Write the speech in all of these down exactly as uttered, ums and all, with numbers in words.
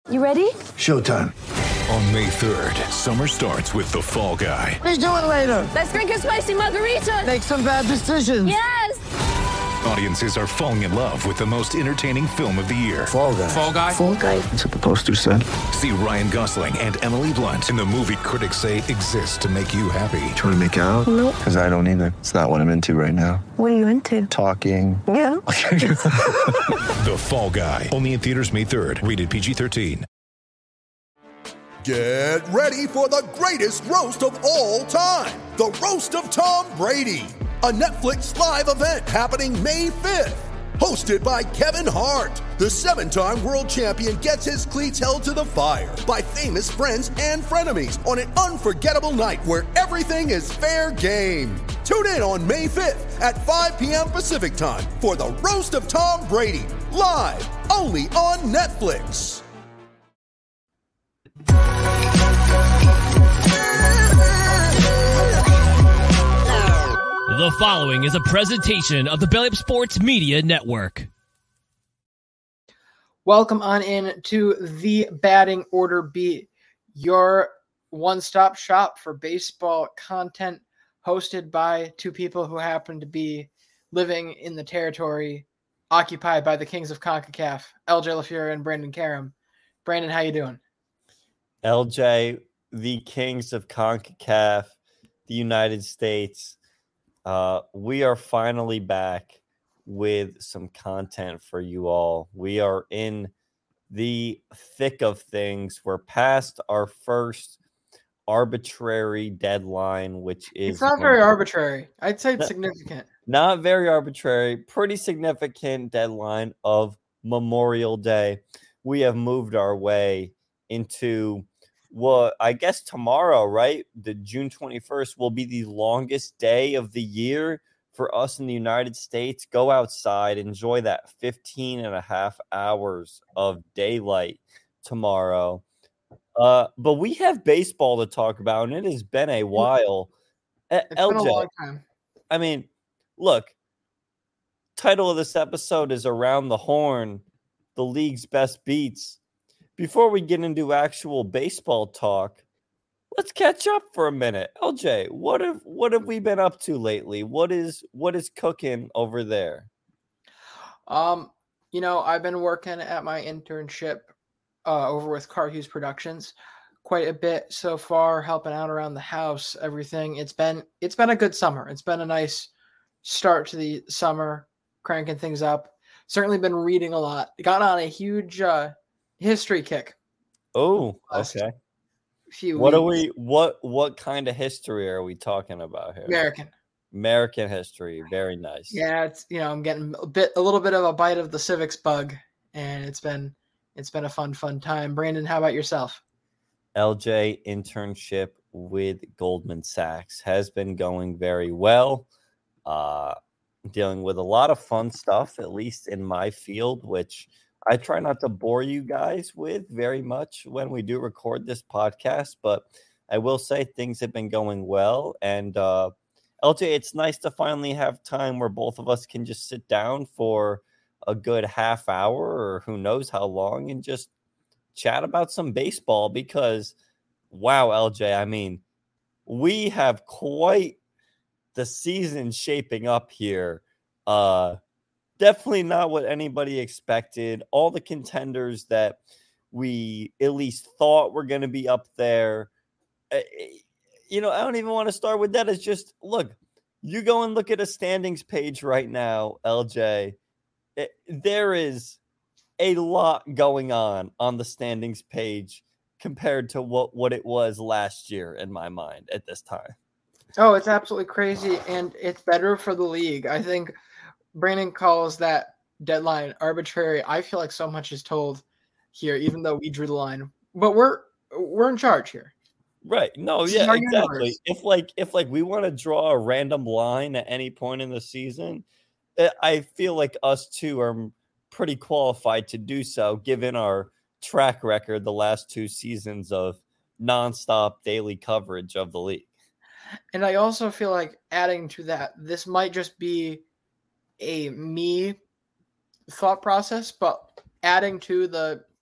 You ready? Showtime. On May third, summer starts with The Fall Guy. Let's do it later. Let's drink a spicy margarita. Make some bad decisions. Yes! Audiences are falling in love with the most entertaining film of the year. Fall Guy. Fall Guy? Fall Guy. That's what the poster said. See Ryan Gosling and Emily Blunt in the movie critics say exists to make you happy. Trying to make it out? Nope. Because I don't either. It's not what I'm into right now. What are you into? Talking. Yeah. The Fall Guy. Only in theaters May third. Rated P G thirteen. Get ready for the greatest roast of all time. The Roast of Tom Brady. A Netflix live event happening May fifth. Hosted by Kevin Hart. The seven-time world champion gets his cleats held to the fire by famous friends and frenemies on an unforgettable night where everything is fair game. Tune in on May fifth at five p.m. Pacific time for the Roast of Tom Brady. Live only on Netflix. The following is a presentation of the Belly Up Sports Media Network. Welcome on in to the Batting Order Beat, your one-stop shop for baseball content, hosted by two people who happen to be living in the territory occupied by the Kings of CONCACAF, L J LaFura and Brandon Karam. Brandon, how you doing? L J, the Kings of CONCACAF, the United States. Uh, we are finally back with some content for you all. We are in the thick of things. We're past our first arbitrary deadline, which is... It's not very arbitrary. I'd say it's significant. Not very arbitrary. Pretty significant deadline of Memorial Day. We have moved our way into... Well, I guess tomorrow, right? The June twenty-first will be the longest day of the year for us in the United States. Go outside, enjoy that fifteen and a half hours of daylight tomorrow. Uh, but we have baseball to talk about, and it has been a while. It's L J, been a long time. I mean, look, title of this episode is Around the Horn, the league's best beats. Before we get into actual baseball talk, let's catch up for a minute. L J, what have what have we been up to lately? What is what is cooking over there? Um, you know, I've been working at my internship uh, over with Car Hughes Productions quite a bit so far, helping out around the house, everything. It's been it's been a good summer. It's been a nice start to the summer, cranking things up. Certainly been reading a lot. Got on a huge uh, history kick. Oh, okay. Few what weeks. are we what what kind of history are we talking about here? American. American history. Very nice. Yeah, it's you know, I'm getting a bit a little bit of a bite of the civics bug, and it's been it's been a fun, fun time. Brandon, how about yourself? L J internship with Goldman Sachs has been going very well. Uh dealing with a lot of fun stuff, at least in my field, which I try not to bore you guys with very much when we do record this podcast, but I will say things have been going well. And uh, L J, it's nice to finally have time where both of us can just sit down for a good half hour or who knows how long and just chat about some baseball because, wow, L J, I mean, we have quite the season shaping up here. Uh Definitely not what anybody expected. All the contenders that we at least thought were going to be up there. You know, I don't even want to start with that. It's just, look, you go and look at a standings page right now, L J. It, there is a lot going on on the standings page compared to what, what it was last year in my mind at this time. Oh, it's absolutely crazy, and it's better for the league. I think Brandon calls that deadline arbitrary. I feel like so much is told here, even though we drew the line. But we're we're in charge here. Right. No, This yeah, is our exactly. universe. If like if like we want to draw a random line at any point in the season, eh, I feel like us two are pretty qualified to do so, given our track record the last two seasons of nonstop daily coverage of the league. And I also feel like adding to that, this might just be a me thought process, but adding to the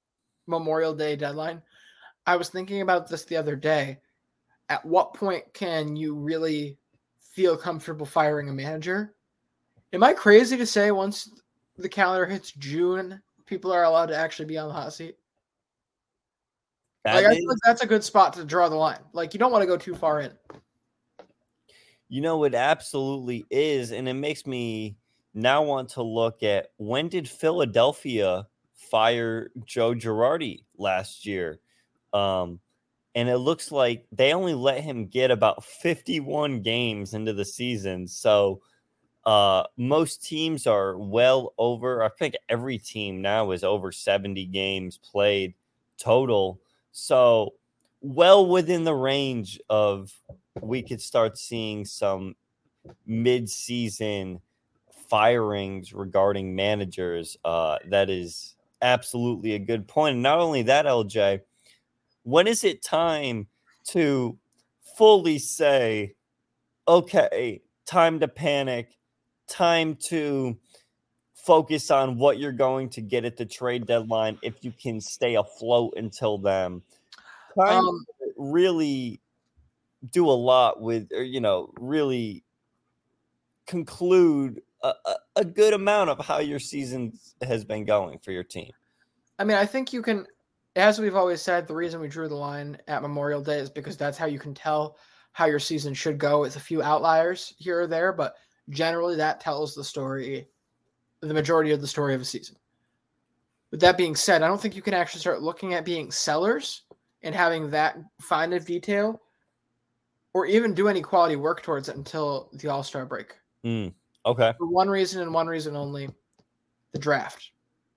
Memorial Day deadline, I was thinking about this the other day. At what point can you really feel comfortable firing a manager? Am I crazy to say once the calendar hits June, people are allowed to actually be on the hot seat? That Like, I is, feel like that's a good spot to draw the line. Like, you don't want to go too far in. you know, it absolutely is. And it makes me now want to look at, when did Philadelphia fire Joe Girardi last year? Um, and it looks like they only let him get about fifty-one games into the season. So uh, most teams are well over, I think every team now is over seventy games played total. So well within the range of, we could start seeing some mid-season firings regarding managers. Uh, that is absolutely a good point. And not only that, L J, when is it time to fully say, okay, time to panic, time to focus on what you're going to get at the trade deadline if you can stay afloat until then? Time Um, to really do a lot with, or, you know, really conclude a, a, a good amount of how your season has been going for your team. I mean, I think you can, as we've always said, the reason we drew the line at Memorial Day is because that's how you can tell how your season should go, with a few outliers here or there. But generally, that tells the story, the majority of the story of a season. With that being said, I don't think you can actually start looking at being sellers and having that fine of detail, or even do any quality work towards it until the All-Star break. Mm, okay. For one reason and one reason only, the draft.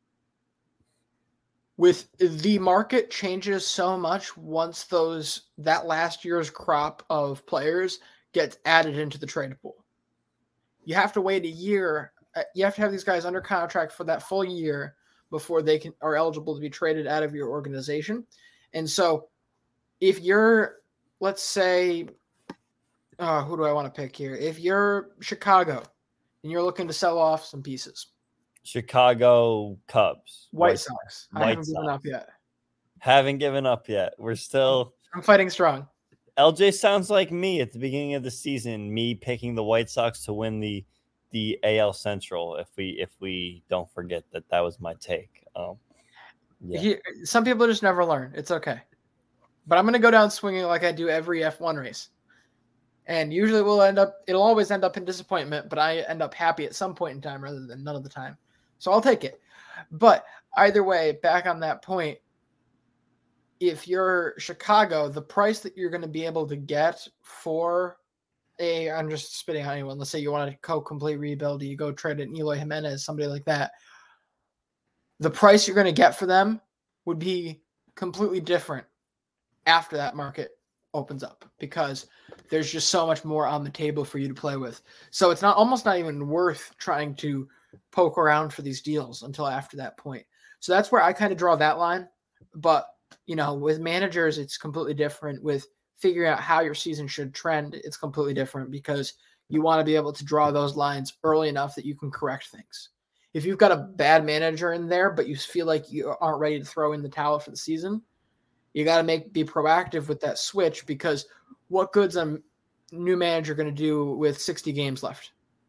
With the market changes so much once those that last year's crop of players gets added into the trade pool. You have to wait a year. You have to have these guys under contract for that full year before they can are eligible to be traded out of your organization. And so if you're, let's say, uh, who do I want to pick here? If you're Chicago and you're looking to sell off some pieces, Chicago Cubs. White, White Sox. White I haven't Sox. given up yet. Haven't given up yet. We're still. I'm fighting strong. L J sounds like me at the beginning of the season, me picking the White Sox to win the the A L Central. If we if we don't forget that that was my take. Um, yeah. He, some people just never learn. It's okay. But I'm going to go down swinging like I do every F one race. And usually we'll end up, it'll always end up in disappointment, but I end up happy at some point in time rather than none of the time. So I'll take it. But either way, back on that point, if you're Chicago, the price that you're going to be able to get for a, I'm just spitting on anyone. Let's say you want to go complete rebuild, you go trade an Eloy Jimenez, somebody like that. The price you're going to get for them would be completely different after that market opens up, because there's just so much more on the table for you to play with. So it's not almost not even worth trying to poke around for these deals until after that point. So that's where I kind of draw that line. But, you know, with managers, it's completely different. With figuring out how your season should trend, it's completely different, because you want to be able to draw those lines early enough that you can correct things. If you've got a bad manager in there, but you feel like you aren't ready to throw in the towel for the season, you got to make be proactive with that switch, because what good's a new manager going to do with sixty games left?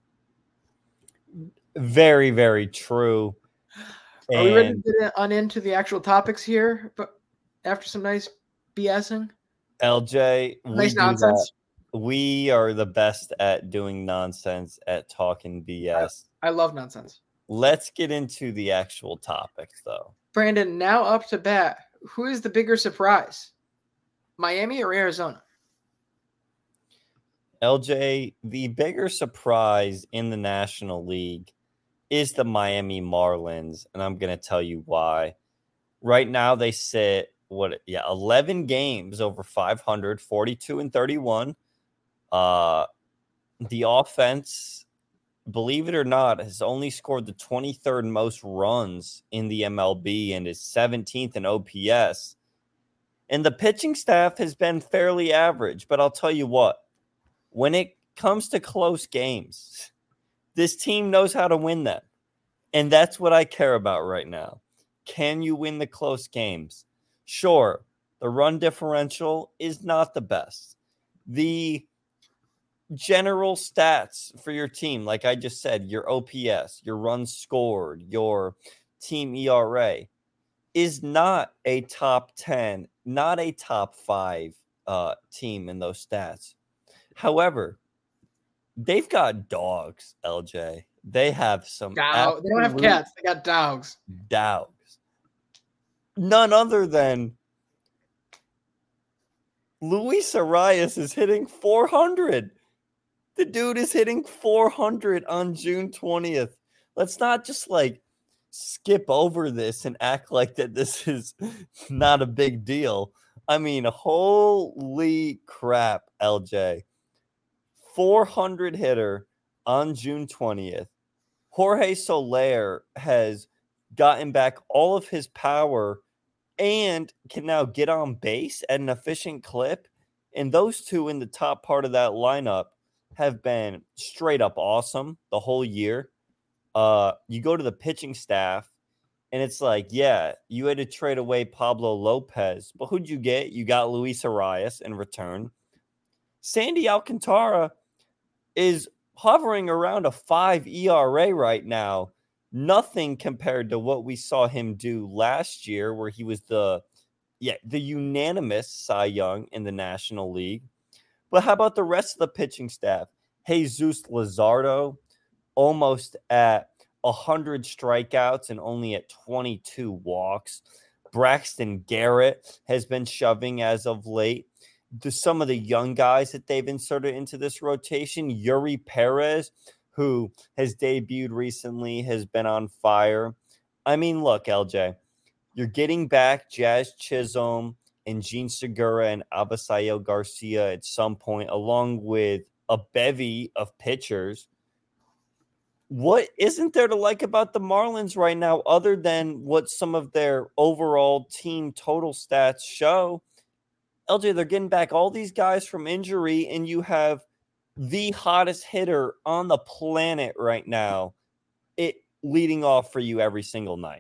Very, very true. Are we ready to get on into the actual topics here? But after some nice BSing, L J, nice we nonsense. We are the best at doing nonsense, at talking B S. I, I love nonsense. Let's get into the actual topics, though. Brandon, now up to bat. Who is the bigger surprise, Miami or Arizona? L J, the bigger surprise in the National League is the Miami Marlins, and I'm going to tell you why. Right now, they sit, what, yeah, eleven games over five hundred, forty-two and thirty-one. Uh, the offense, believe it or not, has only scored the twenty-third most runs in the M L B and is seventeenth in O P S. And the pitching staff has been fairly average, but I'll tell you what, when it comes to close games, this team knows how to win them. And that's what I care about right now. Can you win the close games? Sure, the run differential is not the best. The general stats for your team, like I just said, your O P S, your runs scored, your team E R A, is not a top ten, not a top five uh, team in those stats. However, they've got dogs, L J. They have some. Dog. They don't have cats. They got dogs. Dogs. None other than Luis Arias is hitting four hundred. The dude is hitting four hundred on June twentieth. Let's not just like skip over this and act like that this is not a big deal. I mean, holy crap, L J. four hundred hitter on June twentieth. Jorge Soler has gotten back all of his power and can now get on base at an efficient clip. And those two in the top part of that lineup have been straight up awesome the whole year. Uh, you go to the pitching staff, and it's like, yeah, you had to trade away Pablo Lopez, but who'd you get? You got Luis Arias in return. Sandy Alcantara is hovering around a five E R A right now. Nothing compared to what we saw him do last year, where he was the yeah the unanimous Cy Young in the National League. But how about the rest of the pitching staff? Jesus Luzardo, almost at one hundred strikeouts and only at twenty-two walks. Braxton Garrett has been shoving as of late. The, some of the young guys that they've inserted into this rotation, Yuri Perez, who has debuted recently, has been on fire. I mean, look, L J, you're getting back Jazz Chisholm and Gene Segura and Abisail Garcia at some point, along with a bevy of pitchers. What isn't there to like about the Marlins right now, other than what some of their overall team total stats show? L J, they're getting back all these guys from injury, and you have the hottest hitter on the planet right now, it leading off for you every single night.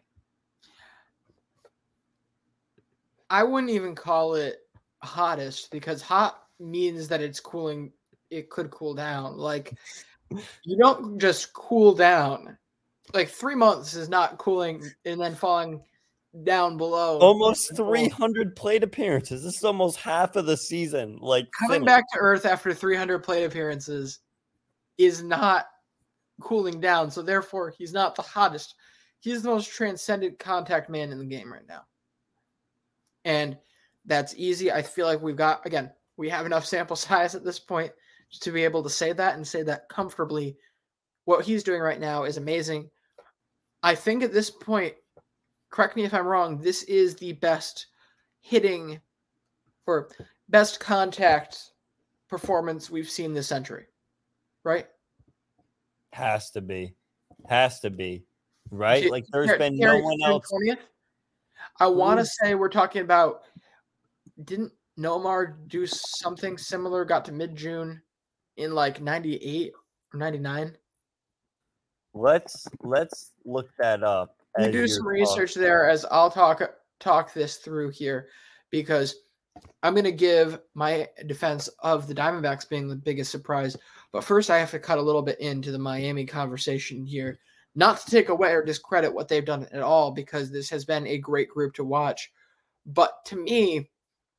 I wouldn't even call it hottest, because hot means that it's cooling. It could cool down. Like, you don't just cool down. Like, three months is not cooling and then falling down below. Almost three hundred plate appearances. This is almost half of the season. Like, coming finished. back to earth after three hundred plate appearances is not cooling down. So therefore, he's not the hottest. He's the most transcendent contact man in the game right now. And that's easy. I feel like we've got, again, we have enough sample size at this point to be able to say that and say that comfortably. What he's doing right now is amazing. I think at this point, correct me if I'm wrong, this is the best hitting or best contact performance we've seen this century, right? Has to be. Has to be. Right? J- like, there's J- been J- no one June else. twentieth? I want to say we're talking about, didn't Nomar do something similar, got to mid-June in like ninety-eight or ninety-nine? Let's let's look that up. You do some research there as I'll talk talk this through here, because I'm going to give my defense of the Diamondbacks being the biggest surprise. But first, I have to cut a little bit into the Miami conversation here. Not to take away or discredit what they've done at all, because this has been a great group to watch. But to me,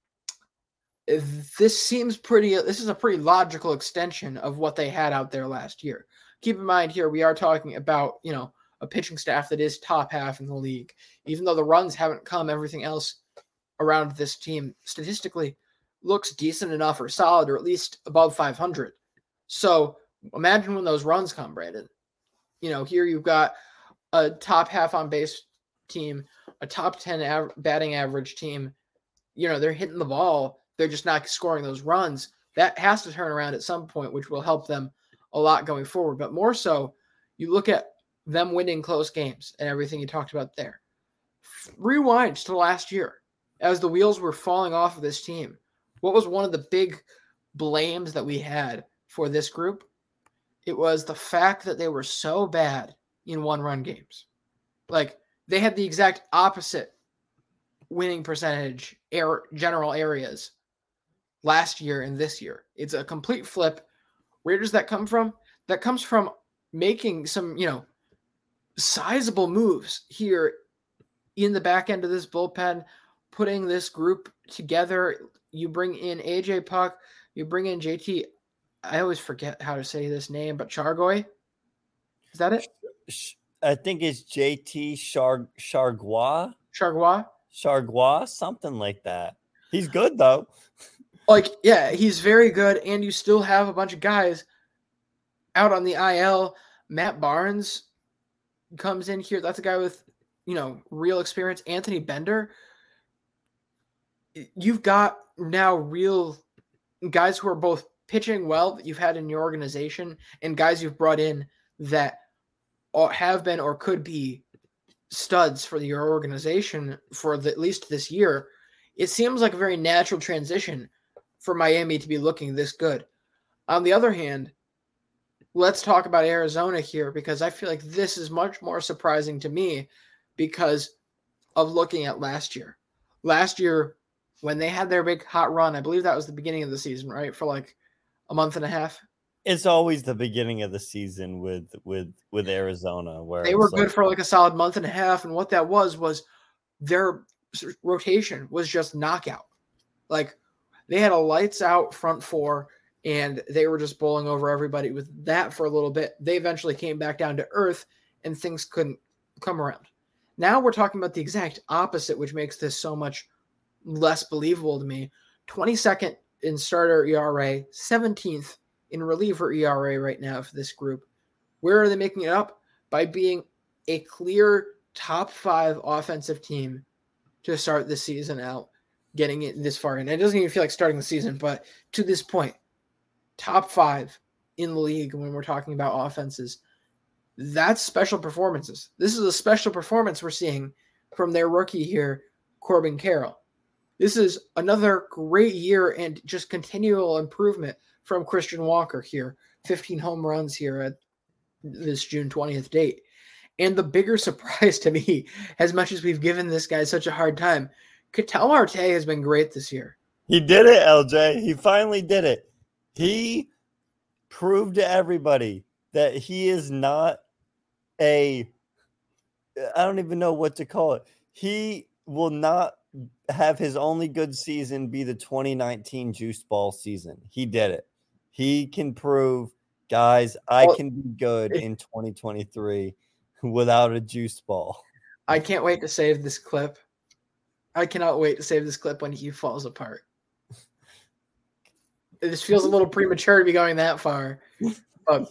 this seems pretty, this is a pretty logical extension of what they had out there last year. Keep in mind here, we are talking about, you know, a pitching staff that is top half in the league. Even though the runs haven't come, everything else around this team statistically looks decent enough or solid, or at least above five hundred. So imagine when those runs come, Brandon. You know, here you've got a top half on base team, a top ten av- batting average team. You know, they're hitting the ball. They're just not scoring those runs. That has to turn around at some point, which will help them a lot going forward. But more so, you look at them winning close games and everything you talked about there. Rewind to last year as the wheels were falling off of this team. What was one of the big blames that we had for this group? It was the fact that they were so bad in one-run games. Like, they had the exact opposite winning percentage air general areas last year and this year. It's a complete flip. Where does that come from? That comes from making some, you know, sizable moves here in the back end of this bullpen, putting this group together. You bring in A J Puck, you bring in J T. I always forget how to say this name, but Chargoy. Is that it? I think it's J T Char Chargois. Chargois? Chargois, something like that. He's good though. Like, yeah, he's very good, and you still have a bunch of guys out on the I L. Matt Barnes comes in here. That's a guy with, you know, real experience. Anthony Bender. You've got now real guys who are both pitching well that you've had in your organization and guys you've brought in that have been or could be studs for your organization for the, at least this year. It seems like a very natural transition for Miami to be looking this good. On the other hand, let's talk about Arizona here, because I feel like this is much more surprising to me because of looking at last year. Last year, when they had their big hot run, I believe that was the beginning of the season, right? For like a month and a half. It's always the beginning of the season with with with Arizona, where they were like, good for like a solid month and a half, and what that was was their rotation was just knockout. Like they had a lights out front four, and they were just bowling over everybody with that for a little bit. They eventually came back down to earth, and things couldn't come around. Now we're talking about the exact opposite, which makes this so much less believable to me. twenty-second in starter E R A, seventeenth in reliever E R A right now for this group. Where are they making it up? By being a clear top five offensive team to start the season out, getting it this far in. It doesn't even feel like starting the season, but to this point, top five in the league when we're talking about offenses. That's special performances. This is a special performance we're seeing from their rookie here, Corbin Carroll. This is another great year and just continual improvement from Christian Walker here. fifteen home runs here at this June twentieth date. And the bigger surprise to me, as much as we've given this guy such a hard time, Ketel Marte has been great this year. He did it, L J. He finally did it. He proved to everybody that he is not a, I don't even know what to call it. He will not have his only good season be the twenty nineteen juice ball season. He did it. He can prove, guys, I can be good in twenty twenty-three without a juice ball. I can't wait to save this clip. I cannot wait to save this clip when he falls apart. This feels a little premature to be going that far. But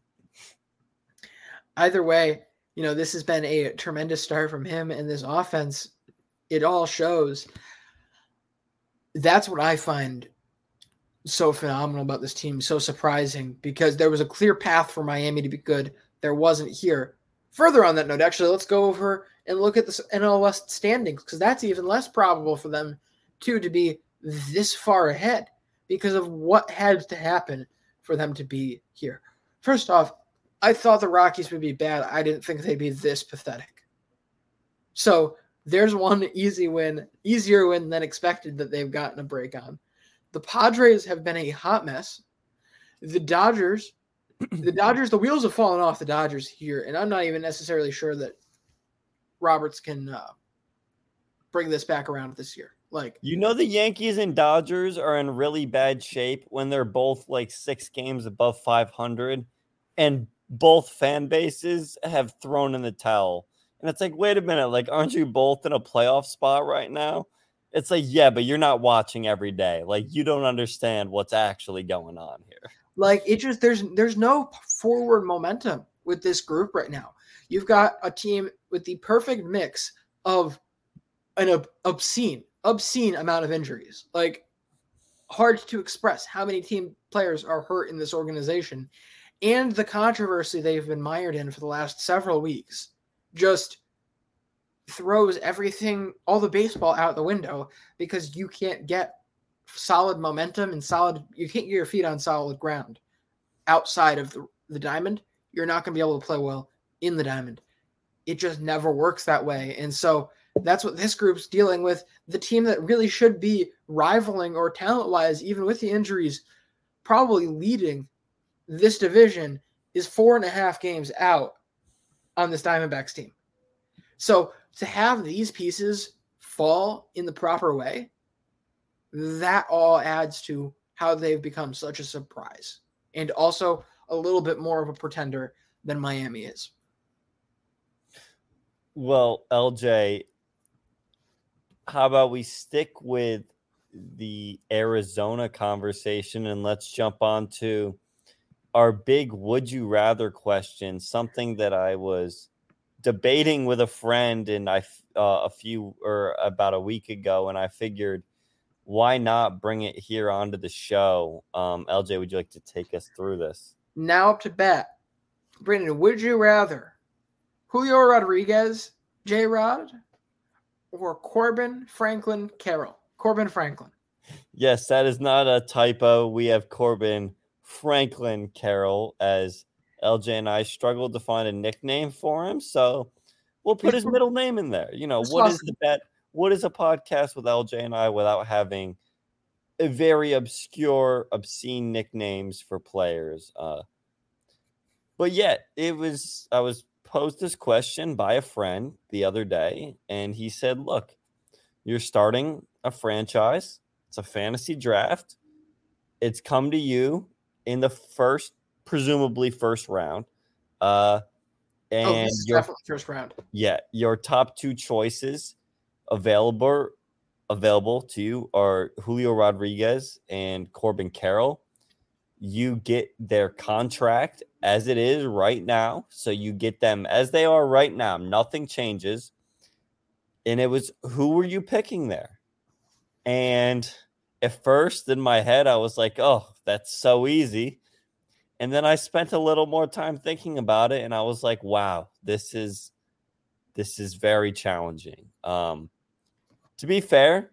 either way, you know, this has been a tremendous start from him and this offense. It all shows. That's what I find so phenomenal about this team, so surprising, because there was a clear path for Miami to be good. There wasn't here. Further on that note, actually, let's go over and look at the N L West standings, because that's even less probable for them, too, to be this far ahead because of what had to happen for them to be here. First off, I thought the Rockies would be bad. I didn't think they'd be this pathetic. So there's one easy win, easier win than expected that they've gotten a break on. The Padres have been a hot mess. The Dodgers, the Dodgers, the wheels have fallen off the Dodgers here, and I'm not even necessarily sure that Roberts can uh, bring this back around this year. Like, you know, the Yankees and Dodgers are in really bad shape when they're both like six games above five hundred, and both fan bases have thrown in the towel. And it's like, wait a minute, like, aren't you both in a playoff spot right now? It's like, yeah, but you're not watching every day. Like, you don't understand what's actually going on here. Like, it just, there's there's no forward momentum with this group right now. You've got a team with the perfect mix of an ob- obscene, obscene amount of injuries. Like, hard to express how many team players are hurt in this organization. And the controversy they've been mired in for the last several weeks just throws everything, all the baseball out the window, because you can't get solid momentum and solid, you can't get your feet on solid ground outside of the, the diamond. You're not going to be able to play well in the diamond. it just never works that way. And so that's what this group's dealing with. The team that really should be rivaling or talent-wise, even with the injuries, probably leading this division is four and a half games out on this Diamondbacks team. So to have these pieces fall in the proper way, that all adds to how they've become such a surprise and also a little bit more of a pretender than Miami is. Well, L J, how about we stick with the Arizona conversation and let's jump on to our big would you rather question, something that I was debating with a friend and I uh, a few or about a week ago, and I figured why not bring it here onto the show. Um, L J, would you like to take us through this? Now up to bat. Brandon, would you rather Julio Rodriguez, J-Rod, or Corbin Franklin Carroll? Corbin Franklin. Yes, that is not a typo. We have Corbin Franklin Carroll, as L J and I struggled to find a nickname for him, so we'll put his middle name in there. You know, That's what awesome. is the bet? What is a podcast with L J and I without having a very obscure, obscene nicknames for players? Uh, but yet, it was I was posed this question by a friend the other day, and he said, "Look, you're starting a franchise. It's a fantasy draft. It's come to you in the first, presumably first round. Uh, and Oh, this is your, definitely first round. yeah, your top two choices available available to you are Julio Rodriguez and Corbin Carroll. You get their contract as it is right now, so you get them as they are right now. Nothing changes. And it was, who were you picking there? And at first in my head, I was like, oh, that's so easy. And then I spent a little more time thinking about it, and I was like, wow, this is this is very challenging. Um, to be fair,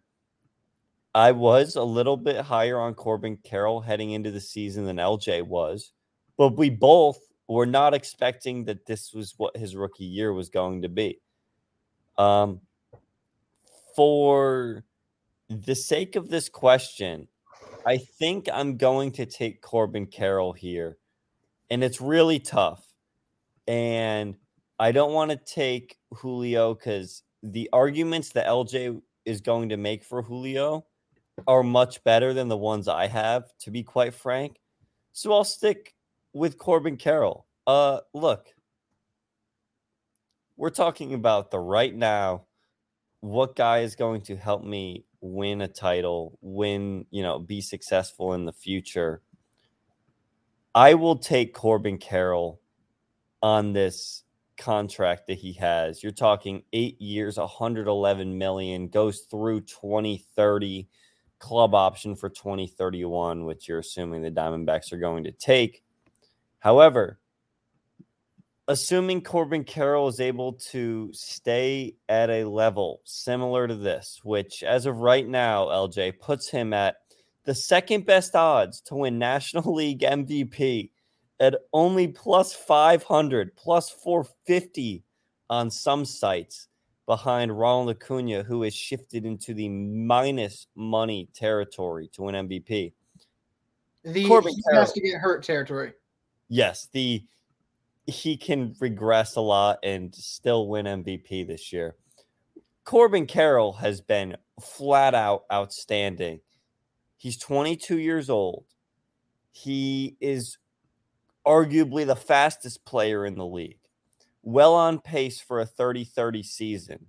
I was a little bit higher on Corbin Carroll heading into the season than L J was, but we both were not expecting that this was what his rookie year was going to be. Um, for the sake of this question, I think I'm going to take Corbin Carroll here, and it's really tough. And I don't want to take Julio because the arguments that L J is going to make for Julio are much better than the ones I have, to be quite frank. So I'll stick with Corbin Carroll. Uh, look, we're talking about the right now. What guy is going to help me win a title, win, you know, be successful in the future? I will take Corbin Carroll on this contract that he has. You're talking eight years, one hundred eleven million dollars, goes through twenty thirty, club option for twenty thirty-one, which you're assuming the Diamondbacks are going to take. However, assuming Corbin Carroll is able to stay at a level similar to this, which as of right now, L J, puts him at the second best odds to win National League M V P at only plus five hundred, plus four fifty on some sites, behind Ronald Acuna, who has shifted into the minus money territory to win M V P. The Corbin he Carroll. has to get hurt territory. Yes, the he can regress a lot and still win M V P this year. Corbin Carroll has been flat out outstanding. He's twenty-two years old. He is arguably the fastest player in the league. Well on pace for a thirty thirty season.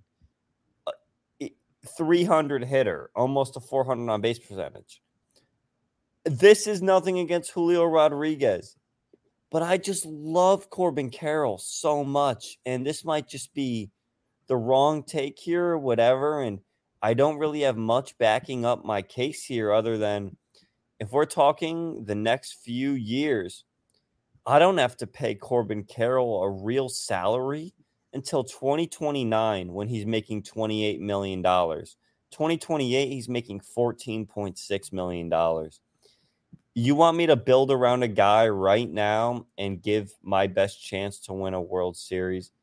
three hundred hitter, almost a four hundred on base percentage. This is nothing against Julio Rodriguez, but I just love Corbin Carroll so much, and this might just be the wrong take here or whatever, and I don't really have much backing up my case here other than if we're talking the next few years, I don't have to pay Corbin Carroll a real salary until twenty twenty-nine when he's making twenty-eight million dollars. twenty twenty-eight, he's making fourteen point six million dollars. You want me to build around a guy right now and give my best chance to win a World Series?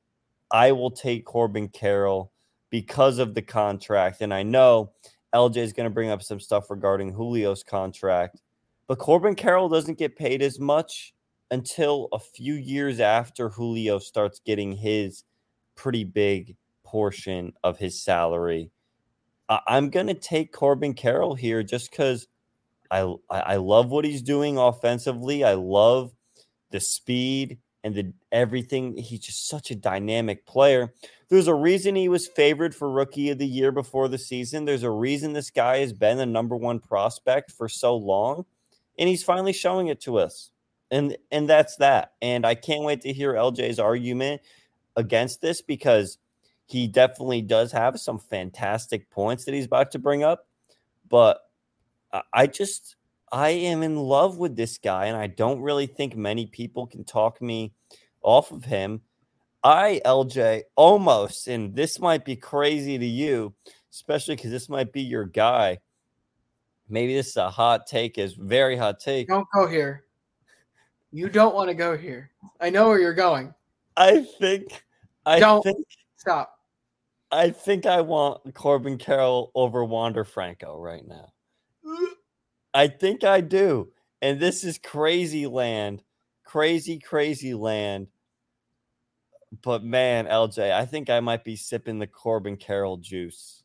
I will take Corbin Carroll because of the contract. And I know L J is going to bring up some stuff regarding Julio's contract, but Corbin Carroll doesn't get paid as much until a few years after Julio starts getting his pretty big portion of his salary. I- I'm going to take Corbin Carroll here just because I, I love what he's doing offensively. I love the speed and the everything. He's just such a dynamic player. There's a reason he was favored for Rookie of the Year before the season. There's a reason this guy has been the number one prospect for so long, and he's finally showing it to us. And and that's that. And I can't wait to hear L J's argument against this because he definitely does have some fantastic points that he's about to bring up. But I just, I am in love with this guy, and I don't really think many people can talk me off of him. I, L J, almost, and this might be crazy to you, especially because this might be your guy. Maybe this is a hot take, is very hot take. Don't go here. You don't want to go here. I know where you're going. I think, I don't think, stop. I think I want Corbin Carroll over Wander Franco right now. I think I do. And this is crazy land. Crazy, crazy land. But man, L J, I think I might be sipping the Corbin Carroll juice.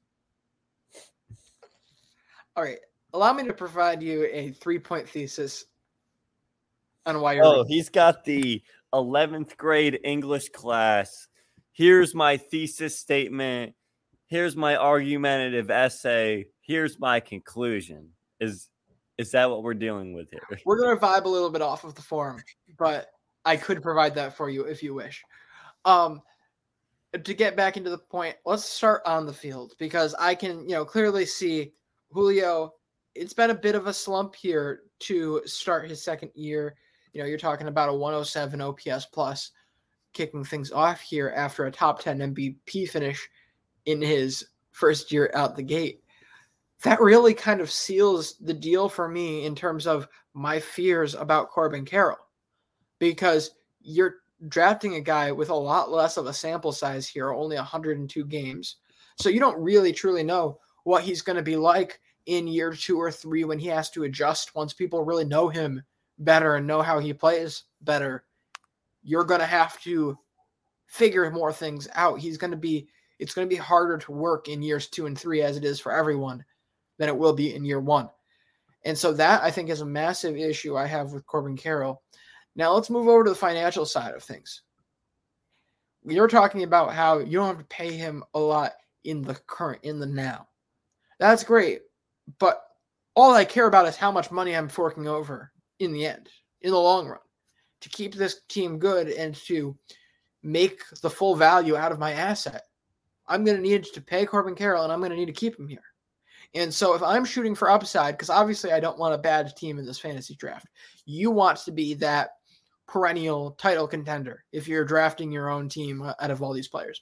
All right. Allow me to provide you a three-point thesis on why you're Oh, right. he's got the eleventh grade English class. Here's my thesis statement. Here's my argumentative essay. Here's my conclusion. Is is that what we're dealing with here? We're going to vibe a little bit off of the forum, but I could provide that for you if you wish. Um, to get back into the point, let's start on the field because I can, you know, clearly see Julio. It's been a bit of a slump here to start his second year. You know, you're talking about a one oh seven O P S plus kicking things off here after a top ten M V P finish in his first year out the gate. That really kind of seals the deal for me in terms of my fears about Corbin Carroll, because you're drafting a guy with a lot less of a sample size here, only one hundred two games. So you don't really truly know what he's going to be like in year two or three when he has to adjust. Once people really know him better and know how he plays better, you're going to have to figure more things out. He's going to be, it's going to be harder to work in years two and three as it is for everyone than it will be in year one. And so that, I think, is a massive issue I have with Corbin Carroll. Now let's move over to the financial side of things. You're talking about how you don't have to pay him a lot in the current, in the now. That's great. But all I care about is how much money I'm forking over in the end, in the long run, to keep this team good and to make the full value out of my asset. I'm going to need to pay Corbin Carroll, and I'm going to need to keep him here. And so if I'm shooting for upside, because obviously I don't want a bad team in this fantasy draft, you want to be that perennial title contender if you're drafting your own team out of all these players.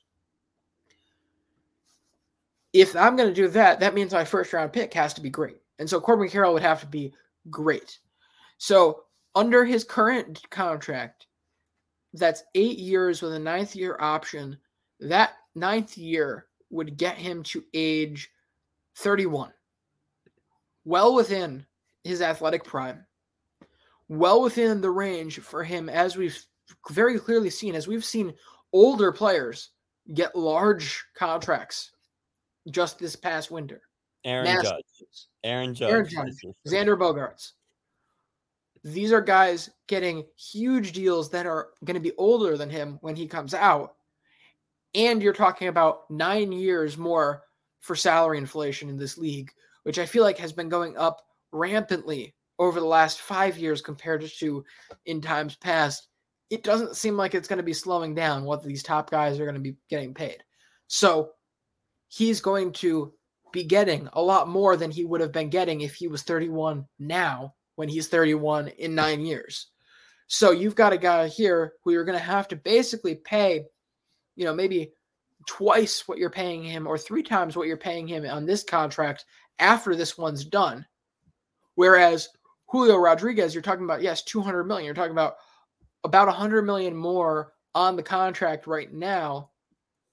If I'm going to do that, that means my first round pick has to be great. And so Corbin Carroll would have to be great. So under his current contract, that's eight years with a ninth year option. That ninth year would get him to age thirty-one. Well within his athletic prime. Well within the range for him, as we've very clearly seen, as we've seen older players get large contracts just this past winter. Aaron Massive. Judge. Aaron Judge. Aaron Judge. Xander Bogaerts. These are guys getting huge deals that are going to be older than him when he comes out. And you're talking about nine years more for salary inflation in this league, which I feel like has been going up rampantly over the last five years compared to in times past. It doesn't seem like it's going to be slowing down what these top guys are going to be getting paid. So he's going to be getting a lot more than he would have been getting if he was thirty-one now, when he's thirty-one in nine years. So you've got a guy here who you're going to have to basically pay, you know, maybe twice what you're paying him or three times what you're paying him on this contract after this one's done. Whereas Julio Rodriguez, you're talking about, yes, two hundred million. You're talking about about one hundred million more on the contract right now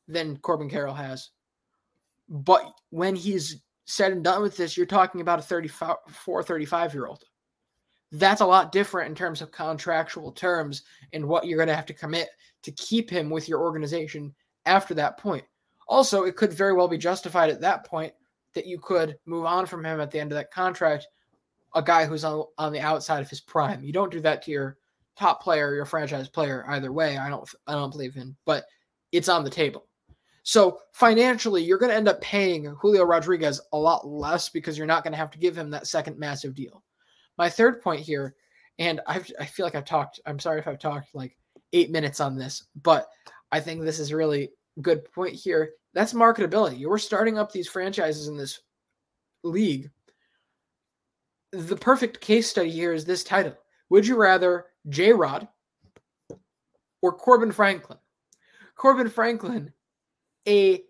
than Corbin Carroll has. But when he's said and done with this, you're talking about a thirty-four, thirty-five-year-old. That's a lot different in terms of contractual terms and what you're going to have to commit to keep him with your organization after that point. Also, it could very well be justified at that point that you could move on from him at the end of that contract, a guy who's on, on the outside of his prime. You don't do that to your top player, your franchise player, either way. I don't, I don't believe in, but it's on the table. So financially, you're going to end up paying Julio Rodriguez a lot less because you're not going to have to give him that second massive deal. My third point here, and I've, I feel like I've talked, I'm sorry if I've talked like eight minutes on this, but I think this is really a good point here. That's marketability. You're starting up these franchises in this league. The perfect case study here is this title. Would you rather J-Rod or Corbin Franklin? Corbin Franklin, a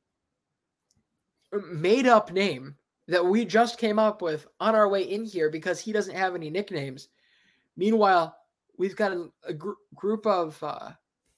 made-up name that we just came up with on our way in here because he doesn't have any nicknames. Meanwhile, we've got a, a gr- group of uh,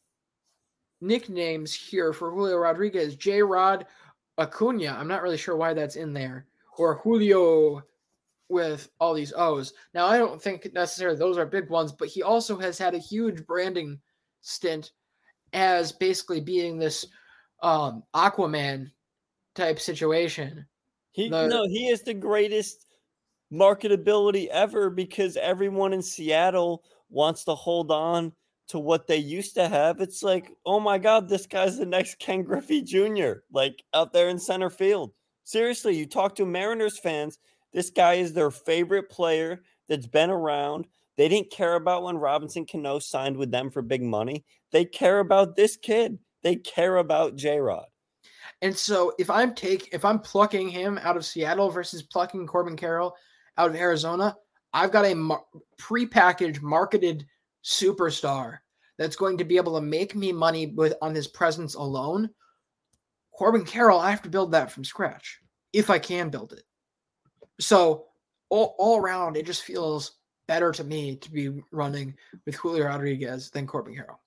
nicknames here for Julio Rodriguez. J-Rod Acuna. I'm not really sure why that's in there. Or Julio with all these O's. Now, I don't think necessarily those are big ones, but he also has had a huge branding stint as basically being this um, Aquaman type situation. He The- no, he is the greatest marketability ever because everyone in Seattle wants to hold on to what they used to have. It's like, oh my God, this guy's the next Ken Griffey Junior, like out there in center field. Seriously, you talk to Mariners fans, this guy is their favorite player that's been around. They didn't care about when Robinson Cano signed with them for big money. They care about this kid. They care about J-Rod. And so if I'm take if I'm plucking him out of Seattle versus plucking Corbin Carroll out of Arizona, I've got a mar- prepackaged marketed superstar that's going to be able to make me money with on his presence alone. Corbin Carroll, I have to build that from scratch if I can build it. So all, all around, it just feels better to me to be running with Julio Rodriguez than Corbin Carroll.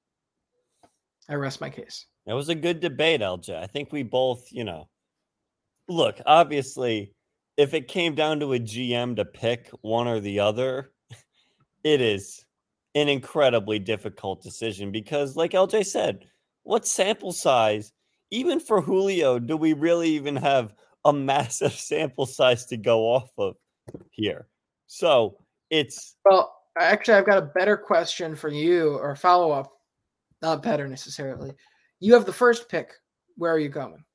I rest my case. It was a good debate, L J. I think we both, you know, look, obviously, if it came down to a G M to pick one or the other, it is an incredibly difficult decision because, like L J said, what sample size, even for Julio, do we really even have a massive sample size to go off of here? So it's... Well, actually, I've got a better question for you, or follow-up. Not better necessarily. You have the first pick. Where are you going?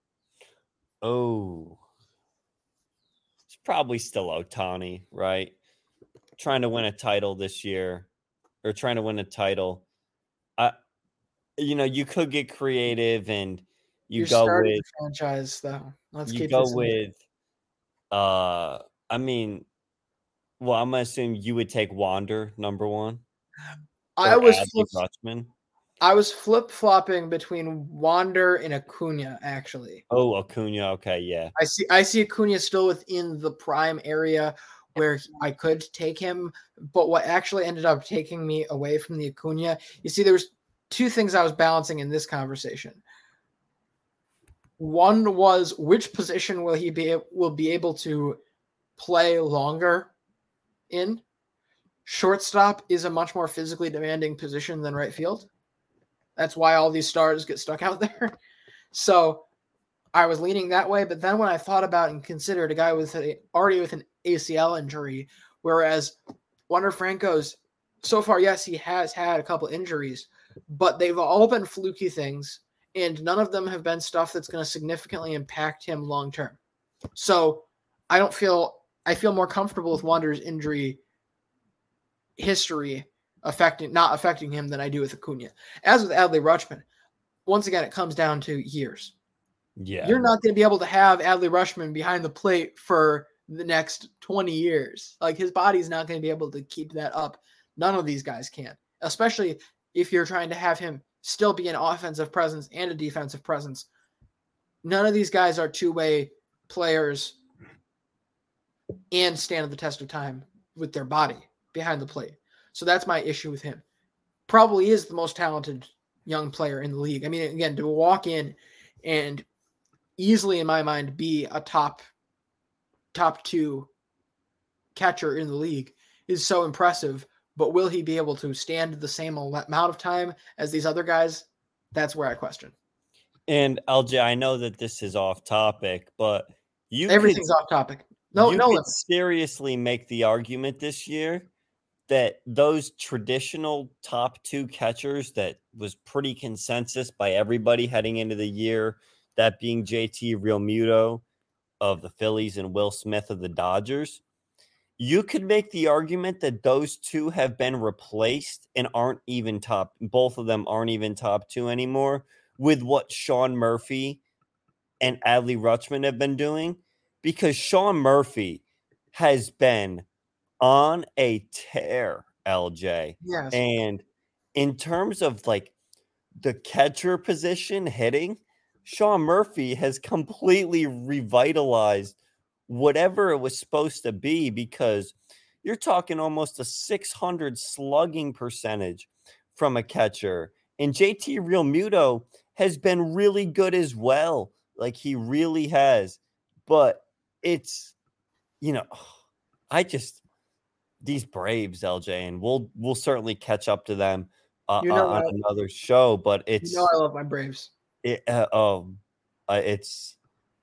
Oh, it's probably still Ohtani, right? Trying to win a title this year, or trying to win a title. I, you know, you could get creative and you You're go starting with the franchise, though. Let's you keep go this in- with. Uh, I mean, well, I'm gonna assume you would take Wander number one. I or was Adley flip, Rutschman. I was flip flopping between Wander and Acuna. Actually, Oh, Acuna. Okay, yeah. I see. I see Acuna still within the prime area where I could take him. But what actually ended up taking me away from the Acuna, you see, there was two things I was balancing in this conversation. One was which position will he be will be able to play longer in. Shortstop is a much more physically demanding position than right field. That's why all these stars get stuck out there. So I was leaning that way, but then when I thought about and considered a guy with a, already with an A C L injury, whereas Wander Franco's so far, yes, he has had a couple injuries, but they've all been fluky things, and none of them have been stuff that's going to significantly impact him long term. So I don't feel I feel more comfortable with Wander's injury history affecting not affecting him than I do with Acuna. As with Adley Rutschman, once again, it comes down to years. Yeah. You're not going to be able to have Adley Rutschman behind the plate for the next twenty years. Like, his body's not going to be able to keep that up. None of these guys can, especially if you're trying to have him still be an offensive presence and a defensive presence. None of these guys are two-way players and stand the test of time with their body behind the plate. So that's my issue with him. Probably is the most talented young player in the league. I mean, again, to walk in and easily, in my mind, be a top top two catcher in the league is so impressive. But will he be able to stand the same amount of time as these other guys? That's where I question. And L J, I know that this is off topic, but you everything's could, off topic. No, you no, could seriously make the argument this year that those traditional top two catchers that was pretty consensus by everybody heading into the year, that being J T Realmuto of the Phillies and Will Smith of the Dodgers, you could make the argument that those two have been replaced and aren't even top. Both of them aren't even top two anymore with what Sean Murphy and Adley Rutschman have been doing, because Sean Murphy has been on a tear, L J. Yes. And in terms of like the catcher position hitting, Sean Murphy has completely revitalized whatever it was supposed to be, because you're talking almost a six hundred slugging percentage from a catcher. And J T Realmuto has been really good as well. Like, he really has. But it's, you know, I just, these Braves, L J, and we'll we'll certainly catch up to them uh, you know on what? another show. But it's, you know, I love my Braves. It, uh, um, uh, it's,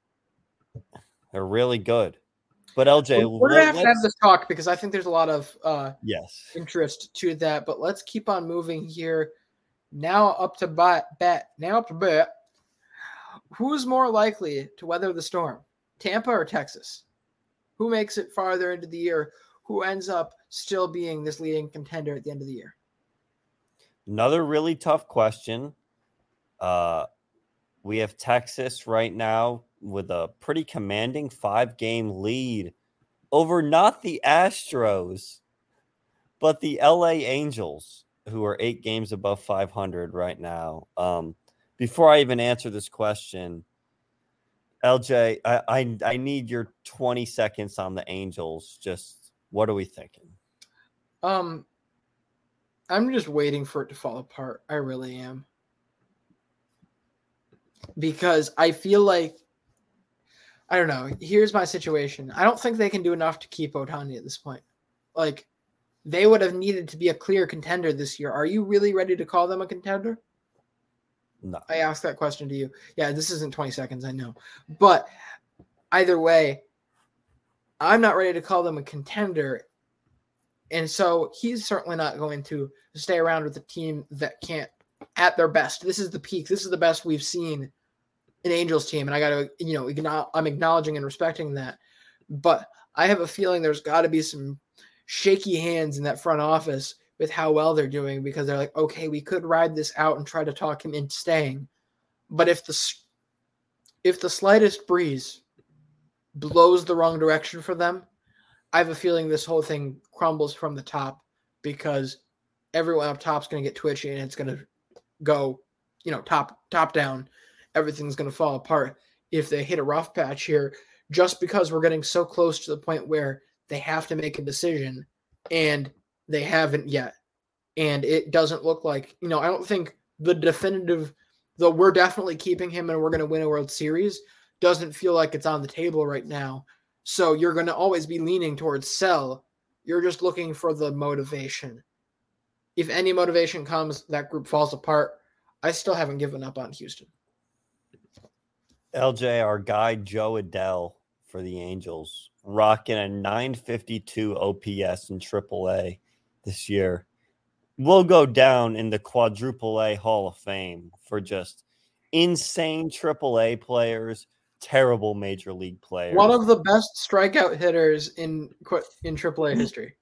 they're really good. But L J, we're gonna have let's, to have this talk because I think there's a lot of uh, yes interest to that. But let's keep on moving here. Now up to bat, bat. Now up to bat. Who's more likely to weather the storm, Tampa or Texas? Who makes it farther into the year? Who ends up still being this leading contender at the end of the year? Another really tough question. Uh, we have Texas right now with a pretty commanding five-game lead over not the Astros, but the L A Angels, who are eight games above five hundred right now. Um, before I even answer this question, L J, I, I, I need your twenty seconds on the Angels. Just what are we thinking? Um, I'm just waiting for it to fall apart. I really am. Because I feel like, I don't know, here's my situation. I don't think they can do enough to keep Ohtani at this point. Like, they would have needed to be a clear contender this year. Are you really ready to call them a contender? No. I asked that question to you. Yeah, this isn't twenty seconds, I know. But either way, I'm not ready to call them a contender. And so he's certainly not going to stay around with a team that can't, at their best. This is the peak. This is the best we've seen an Angels team. And I got to, you know, I'm acknowledging and respecting that. But I have a feeling there's got to be some shaky hands in that front office with how well they're doing, because they're like, okay, we could ride this out and try to talk him into staying. But if the, if the slightest breeze blows the wrong direction for them, I have a feeling this whole thing crumbles from the top, because everyone up top is going to get twitchy and it's going to go, you know, top, top down. Everything's going to fall apart if they hit a rough patch here, just because we're getting so close to the point where they have to make a decision and they haven't yet. And it doesn't look like, you know, I don't think the definitive, though we're definitely keeping him and we're going to win a World Series, doesn't feel like it's on the table right now. So you're going to always be leaning towards sell. You're just looking for the motivation. If any motivation comes, that group falls apart. I still haven't given up on Houston. L J, our guy Joe Adell for the Angels, rocking a nine fifty-two O P S in triple A this year, will go down in the quadruple A Hall of Fame for just insane triple A players, terrible major league players. One of the best strikeout hitters in in triple A history.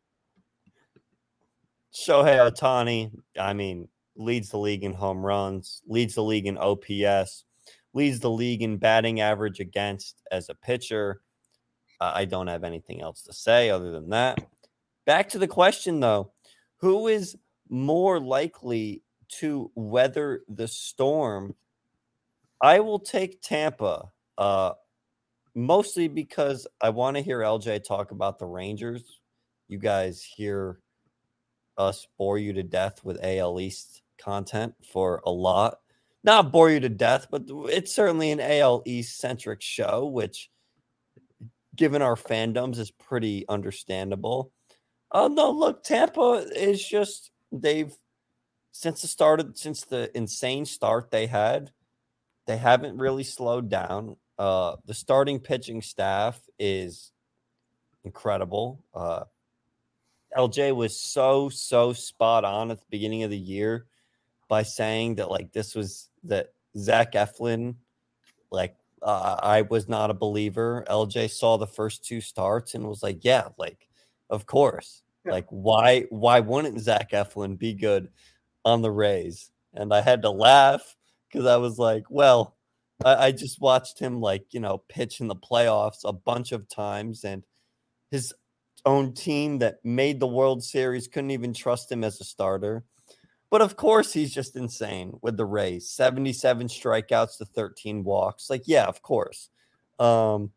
Shohei Ohtani, I mean, leads the league in home runs, leads the league in O P S, leads the league in batting average against as a pitcher. Uh, I don't have anything else to say other than that. Back to the question, though. Who is more likely to weather the storm? I will take Tampa, uh, mostly because I want to hear L J talk about the Rangers. You guys hear us bore you to death with A L East content for a lot. Not bore you to death, but it's certainly an A L East-centric show, which, given our fandoms, is pretty understandable. Oh, no, look, Tampa is just, they've, since the start of, since the insane start they had, they haven't really slowed down. Uh, the starting pitching staff is incredible. Uh, L J was so, so spot on at the beginning of the year by saying that, like, this was that Zach Eflin, like, uh, I was not a believer. L J saw the first two starts and was like, yeah, like, of course. Yeah. Like, why, why wouldn't Zach Eflin be good on the Rays? And I had to laugh because I was like, well, I, I just watched him, like, you know, pitch in the playoffs a bunch of times, and his own team that made the World Series couldn't even trust him as a starter. But of course, he's just insane with the Rays. seventy-seven strikeouts to thirteen walks. Like, yeah, of course. Um,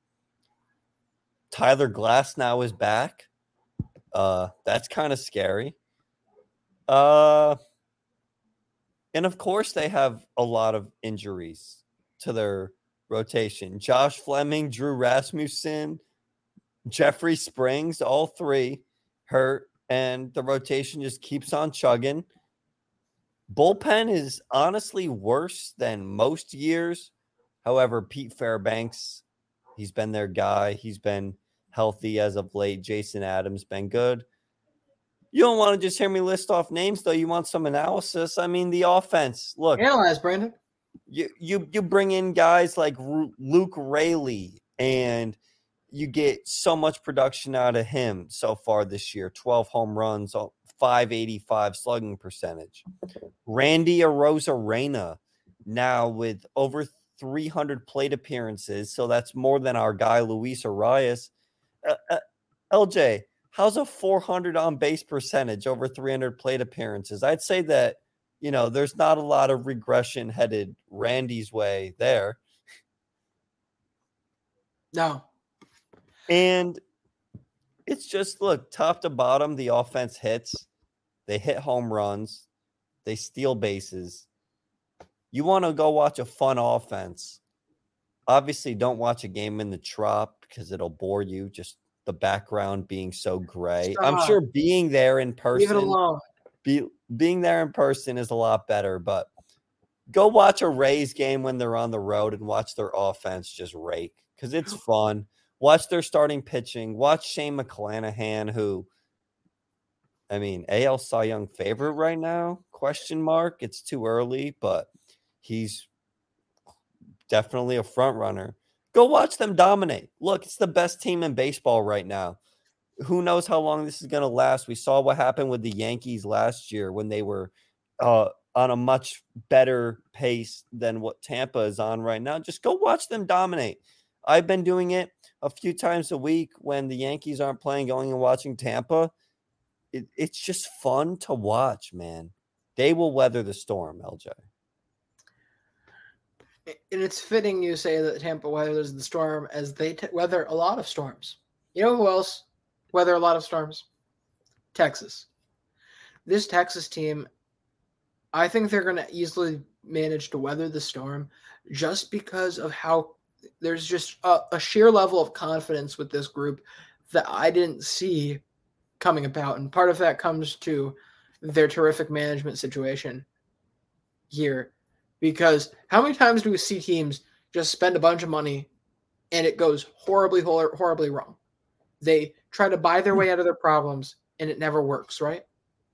Tyler Glasnow is back. Uh, that's kind of scary. Uh, and of course, they have a lot of injuries to their rotation. Josh Fleming, Drew Rasmussen, Jeffrey Springs, all three hurt, and the rotation just keeps on chugging. Bullpen is honestly worse than most years. However, Pete Fairbanks, he's been their guy. He's been healthy as of late. Jason Adams been good. You don't want to just hear me list off names, though. You want some analysis. I mean, the offense. Look, analyze, Brandon. You you you bring in guys like Luke Raley, and you get so much production out of him so far this year. twelve home runs, five eighty-five slugging percentage. Randy Arozarena now with over three hundred plate appearances, so that's more than our guy Luis Arias. Uh, uh, L J, how's a four hundred on base percentage over three hundred plate appearances? I'd say that, you know, there's not a lot of regression headed Randy's way there. No. And it's just, look, top to bottom, the offense hits. They hit home runs. They steal bases. You want to go watch a fun offense. Obviously, don't watch a game in the Trop because it'll bore you, just the background being so gray. Stop. I'm sure being there in person. Leave it alone. Be, being there in person is a lot better, but go watch a Rays game when they're on the road and watch their offense just rake because it's fun. Watch their starting pitching. Watch Shane McClanahan, who, I mean, A L Cy Young favorite right now? Question mark. It's too early, but he's definitely a front runner. Go watch them dominate. Look, it's the best team in baseball right now. Who knows how long this is going to last? We saw what happened with the Yankees last year when they were uh, on a much better pace than what Tampa is on right now. Just go watch them dominate. I've been doing it a few times a week when the Yankees aren't playing, going and watching Tampa. It, it's just fun to watch, man. They will weather the storm, L J. And it's fitting you say that Tampa weathers the storm as they t- weather a lot of storms. You know who else weather a lot of storms? Texas. This Texas team, I think they're going to easily manage to weather the storm just because of how there's just a, a sheer level of confidence with this group that I didn't see coming about. And part of that comes to their terrific management situation here. Because how many times do we see teams just spend a bunch of money and it goes horribly, hor- horribly wrong? They try to buy their way out of their problems and it never works, right?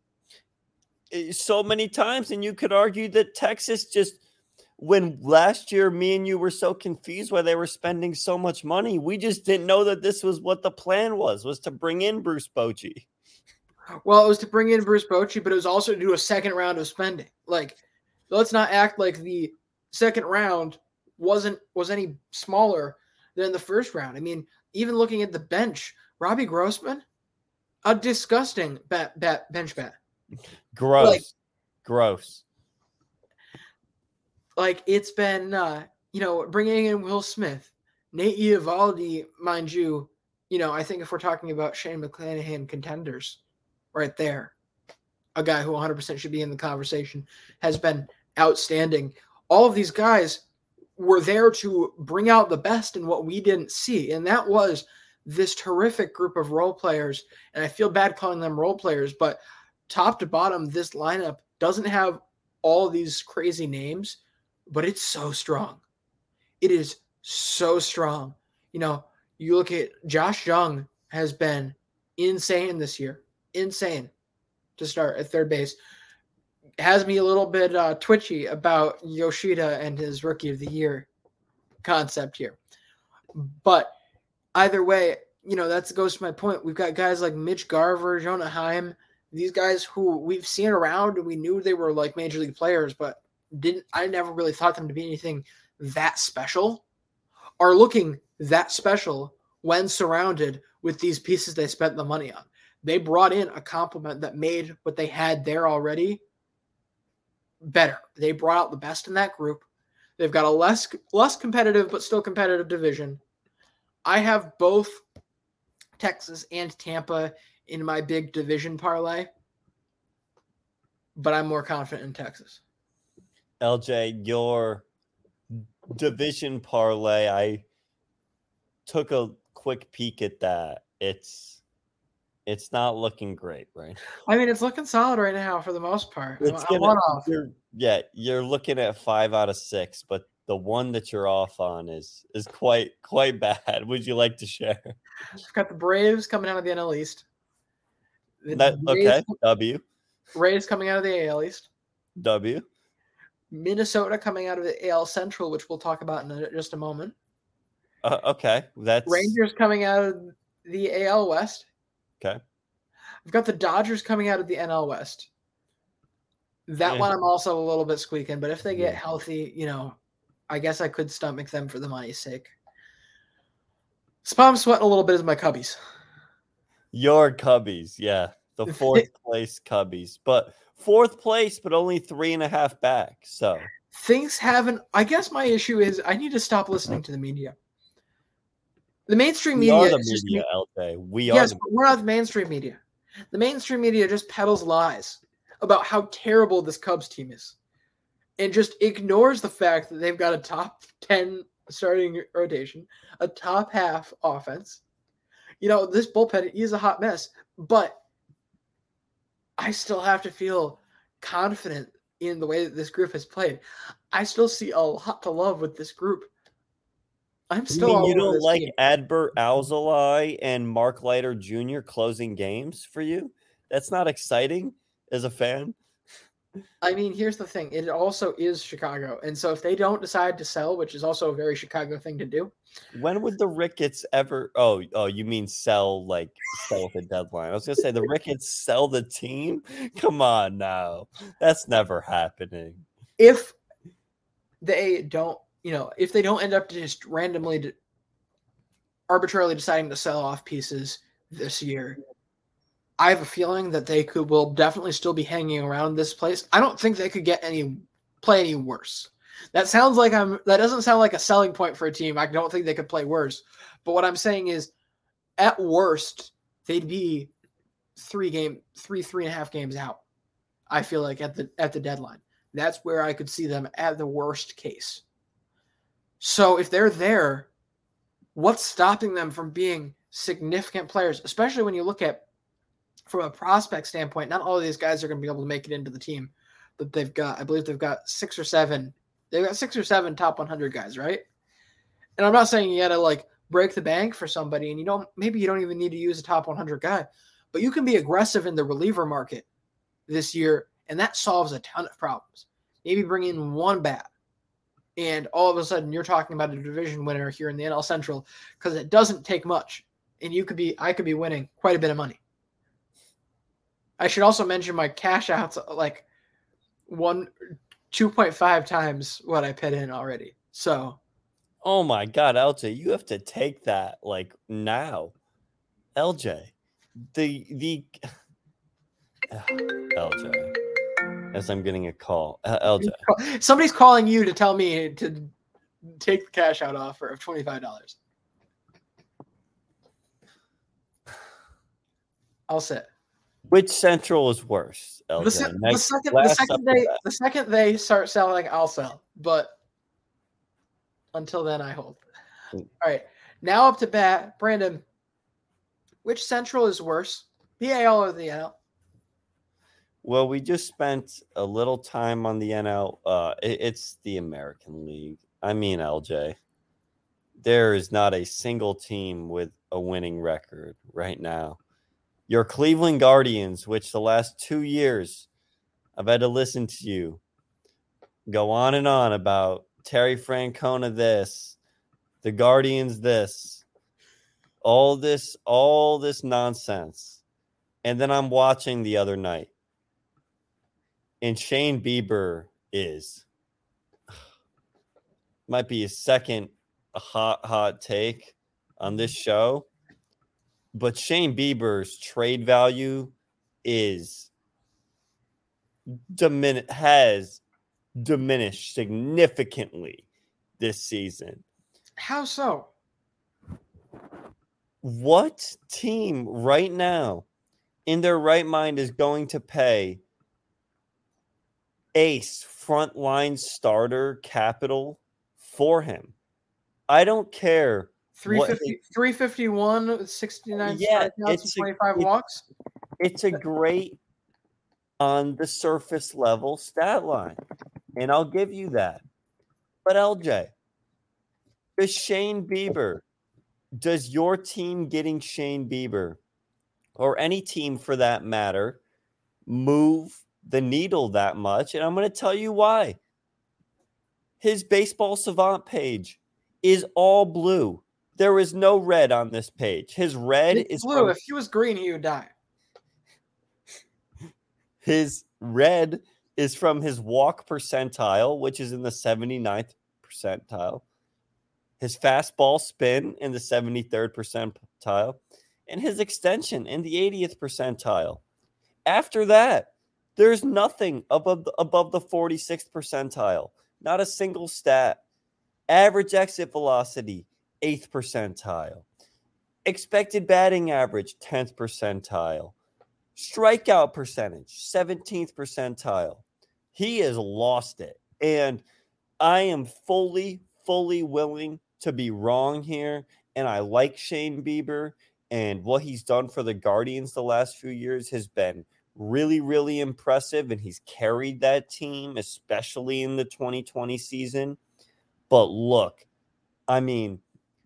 So many times. And you could argue that Texas just, when last year me and you were so confused why they were spending so much money, we just didn't know that this was what the plan was, was to bring in Bruce Bochy. Well, it was to bring in Bruce Bochy, but it was also to do a second round of spending. Like, let's not act like the second round wasn't was any smaller than the first round. I mean, even looking at the bench, Robbie Grossman, a disgusting bat, bat, bench bat. Gross. Like, Gross. Like, it's been, uh, you know, bringing in Will Smith, Nate Eovaldi, mind you, you know, I think if we're talking about Shane McClanahan contenders right there, a guy who one hundred percent should be in the conversation, has been outstanding. All of these guys were there to bring out the best in what we didn't see, and that was this terrific group of role players. And I feel bad calling them role players, but top to bottom, this lineup doesn't have all these crazy names, but it's so strong. It is so strong. You know, you look at Josh Jung has been insane this year. Insane to start at third base. Has me a little bit uh, twitchy about Yoshida and his Rookie of the Year concept here. But either way, you know, that goes to my point. We've got guys like Mitch Garver, Jonah Heim, these guys who we've seen around and we knew they were like major league players, but didn't I never really thought them to be anything that special, are looking that special when surrounded with these pieces they spent the money on. They brought in a complement that made what they had there already better. They brought out the best in that group. They've got a less less competitive but still competitive division. I have both Texas and Tampa in my big division parlay, but I'm more confident in Texas. L J, your division parlay, I took a quick peek at that. It's it's not looking great, right? I mean, it's looking solid right now for the most part. It's I'm gonna, one off. You're, yeah, you're looking at five out of six, but the one that you're off on is is quite quite bad. Would you like to share? I've got the Braves coming out of the N L East. The That, Rays, okay, W. Rays coming out of the A L East. W. Minnesota coming out of the A L Central, which we'll talk about in a, just a moment. Uh, okay, that's Rangers coming out of the A L West. okay. I've got the Dodgers coming out of the N L West. That Yeah. one I'm also a little bit squeaking, but if they get Yeah. healthy, you know, I guess I could stomach them for the money's sake. Spot I'm sweating a little bit is my Cubbies. Your Cubbies, yeah, the fourth place Cubbies, but fourth place, but only three and a half back. So Things haven't. I guess my issue is I need to stop listening to the media. The mainstream we media are the is just media, L J. We yes, are. The, but we're not the mainstream media. The mainstream media just peddles lies about how terrible this Cubs team is and just ignores the fact that they've got a top ten starting rotation, a top half offense. You know, this bullpen is a hot mess, but I still have to feel confident in the way that this group has played. I still see a lot to love with this group. I'm I still mean, all you over don't this like team. Adbert Alzolay and Mark Leiter Junior closing games for you? That's not exciting as a fan. I mean, here's the thing. It also is Chicago. And so if they don't decide to sell, which is also a very Chicago thing to do. When would the Ricketts ever? Oh, oh, you mean sell like sell at the deadline? I was gonna say the Ricketts sell the team. Come on now, that's never happening. If they don't, you know, if they don't end up just randomly, de- arbitrarily deciding to sell off pieces this year, I have a feeling that they could will definitely still be hanging around this place. I don't think they could get any play any worse. That sounds like I'm that doesn't sound like a selling point for a team. I don't think they could play worse. But what I'm saying is at worst, they'd be three game, three, three and a half games out. I feel like at the at the deadline. That's where I could see them at the worst case. So if they're there, what's stopping them from being significant players, especially when you look at from a prospect standpoint, not all of these guys are going to be able to make it into the team that they've got. I believe they've got six or seven. They've got six or seven top one hundred guys, right? And I'm not saying you got to like break the bank for somebody, and you don't. Maybe you don't even need to use a top one hundred guy, but you can be aggressive in the reliever market this year, and that solves a ton of problems. Maybe bring in one bat, and all of a sudden you're talking about a division winner here in the N L Central because it doesn't take much, and you could be. I could be winning quite a bit of money. I should also mention my cash outs like one, two point five times what I put in already. So, oh my God, L J, you have to take that like now. L J, the the L J, as I'm getting a call, uh, L J, somebody's calling you to tell me to take the cash out offer of twenty-five dollars. I'll sit. Which Central is worse, L J? The, se- the Next, second, the last second up to they, bat. the second they start selling, I'll sell. But until then, I hold. All right, now up to bat, Brandon. Which Central is worse, the A L or the N L? Well, we just spent a little time on the N L. Uh, it, it's the American League. I mean, L J. There is not a single team with a winning record right now. Your Cleveland Guardians, which the last two years I've had to listen to you go on and on about Terry Francona this, the Guardians this, all this, all this nonsense. And then I'm watching the other night. And Shane Bieber is might be his second hot, hot take on this show. But Shane Bieber's trade value is dimin- has diminished significantly this season. How so? What team right now in their right mind is going to pay ace frontline starter capital for him? I don't care. three fifty, three fifty-one, sixty-nine Yeah, strikeouts, it's a- twenty-five it- walks. It's a great on the surface level stat line, and I'll give you that. But L J, does Shane Bieber, does your team getting Shane Bieber, or any team for that matter, move the needle that much? And I'm going to tell you why. His Baseball Savant page is all blue. There is no red on this page. His red It's is blue. from- If he was green, he would die. His red is from his walk percentile, which is in the seventy-ninth percentile. His fastball spin in the seventy-third percentile. And his extension in the eightieth percentile. After that, there's nothing above the, above the forty-sixth percentile. Not a single stat. Average exit velocity, eighth percentile. Expected batting average, tenth percentile. Strikeout percentage, seventeenth percentile. He has lost it. And I am fully, fully willing to be wrong here. And I like Shane Bieber. And what he's done for the Guardians the last few years has been really, really impressive. And he's carried that team, especially in the twenty twenty season. But look, I mean,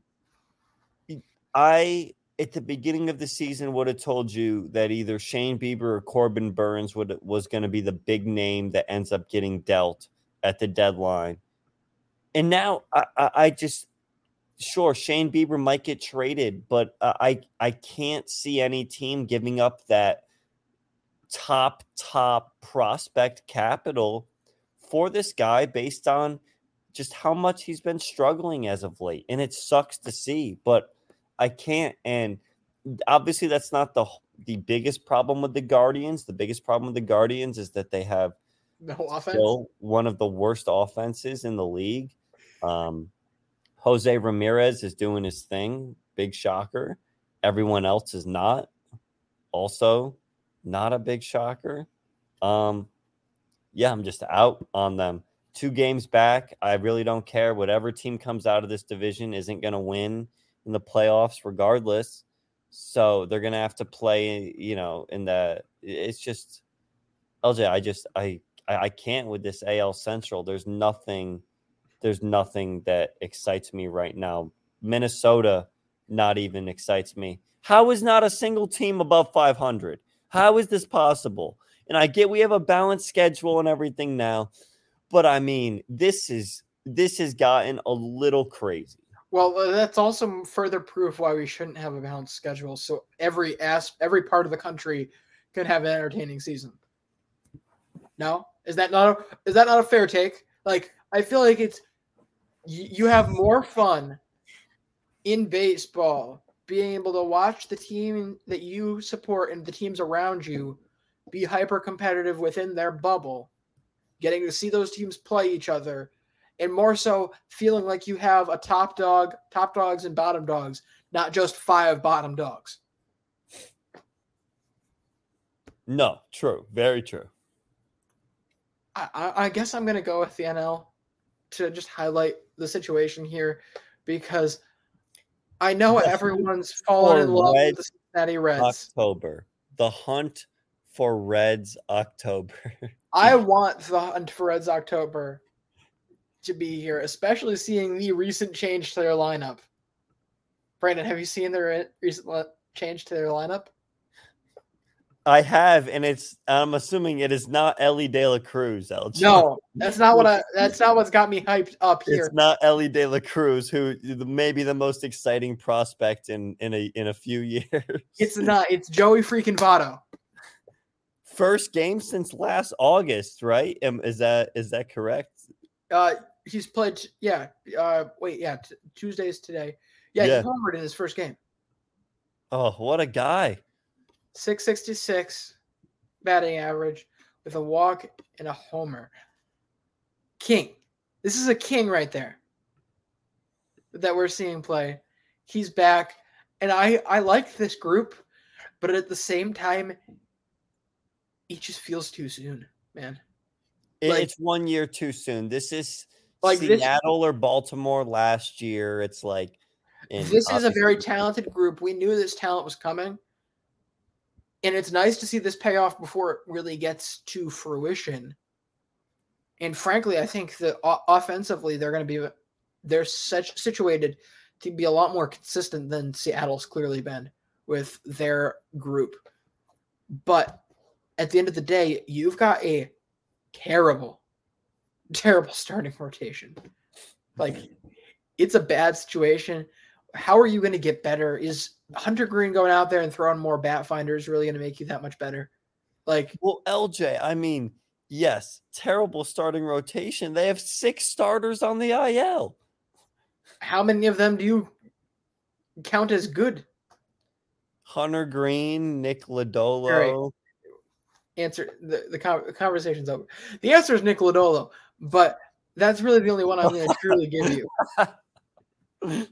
I, at the beginning of the season, would have told you that either Shane Bieber or Corbin Burns would was going to be the big name that ends up getting dealt at the deadline. And now I, I, I just, sure, Shane Bieber might get traded, but uh, I, I can't see any team giving up that top, top prospect capital for this guy based on just how much he's been struggling as of late. And it sucks to see, but I can't. And obviously that's not the the biggest problem with the Guardians. The biggest problem with the Guardians is that they have No offense. still one of the worst offenses in the league. Um, Jose Ramirez is doing his thing. Big shocker. Everyone else is not. Also, not a big shocker. Um, yeah, I'm just out on them. Two games back. I really don't care. Whatever team comes out of this division isn't going to win in the playoffs regardless. So they're going to have to play, you know, in the – it's just – L J, I just – I I can't with this A L Central. There's nothing – there's nothing that excites me right now. Minnesota not even excites me. How is not a single team above five hundred? How is this possible? And I get we have a balanced schedule and everything now, but I mean, this is this has gotten a little crazy. Well, uh, that's also further proof why we shouldn't have a balanced schedule. So every as every part of the country can have an entertaining season. No, is that not a, is that not a fair take? Like, I feel like it's you, you have more fun in baseball being able to watch the team that you support and the teams around you be hyper competitive within their bubble, getting to see those teams play each other, and more so feeling like you have a top dog, top dogs and bottom dogs, not just five bottom dogs. No, true. Very true. I, I, I guess I'm going to go with the N L to just highlight the situation here because I know The everyone's fallen in love Reds with the Cincinnati Reds. October. The hunt for Reds October. I want the hunt for Reds October to be here, especially seeing the recent change to their lineup. Brandon, have you seen their recent change to their lineup? I have, and it's. I'm assuming it is not Ellie De La Cruz. L J. No, that's not what I. That's not what's got me hyped up here. It's not Ellie De La Cruz, who may be the most exciting prospect in in a in a few years. It's not. It's Joey freaking Votto. First game since last August, right? Um, is that is that correct? Uh, he's played. Yeah. Uh, wait. Yeah. T- Tuesday's today. Yeah, Yeah. he homered in his first game. Oh, what a guy! six sixty-six batting average with a walk and a homer. King. This is a king right there that we're seeing play. He's back. And I, I like this group, but at the same time, it just feels too soon, man. It- Like- it's one year too soon. This is Like this- Seattle or Baltimore last year. It's like and This is a obviously- very talented group. We knew this talent was coming. And it's nice to see this pay off before it really gets to fruition. And frankly, I think that o- offensively, they're going to be they're such situated to be a lot more consistent than Seattle's clearly been with their group. But at the end of the day, you've got a terrible, terrible starting rotation. Like, it's a bad situation. How are you going to get better? Is Hunter Green going out there and throwing more bat finders really going to make you that much better? Like, Well, L J, I mean, yes, terrible starting rotation. They have six starters on the I L. how many of them do you count as good? Hunter Green, Nick Lodolo. Answer the, the, con- the conversation's over. The answer is Nick Lodolo, but that's really the only one I'm going to truly give you.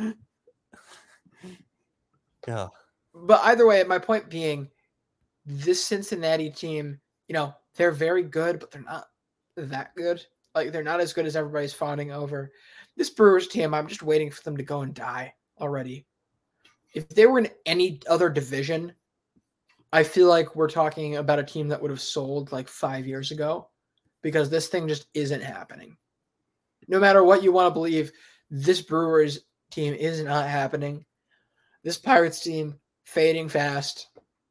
Yeah. But either way, my point being, this Cincinnati team, you know, they're very good, but they're not that good. Like, they're not as good as everybody's fawning over. This Brewers team, I'm just waiting for them to go and die already. If they were in any other division, I feel like we're talking about a team that would have sold like five years ago because this thing just isn't happening. No matter what you want to believe, this Brewers team is not happening. This Pirates team fading fast.